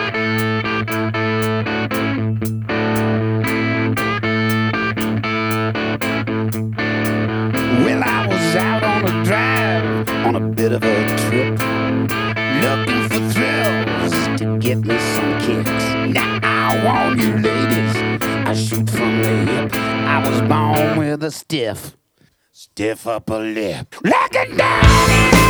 Well, I was out on a drive, on a bit of a trip, looking for thrills to get me some kicks. Now I warn you ladies, I shoot from the hip. I was born with a stiff upper lip. Looking down